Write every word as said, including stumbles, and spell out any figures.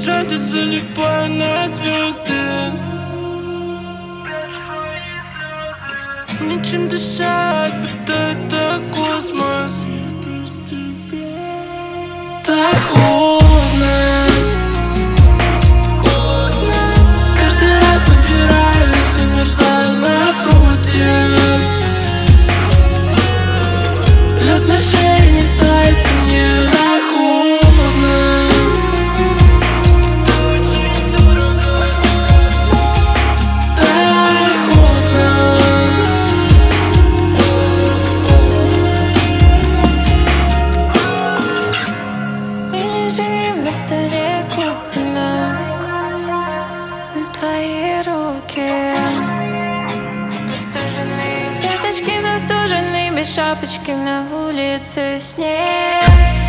горизонте залипаю на звезды. Нечем дышать, будто это космос. Так холодно, холодно. Каждый раз набираюсь и мерзаю на пути. Лед на шее не тает, и мне так холодно. Так холодно. Мы лежим на столе кухонном, твои руки пяточки застужены, без шапочки, на улице снег.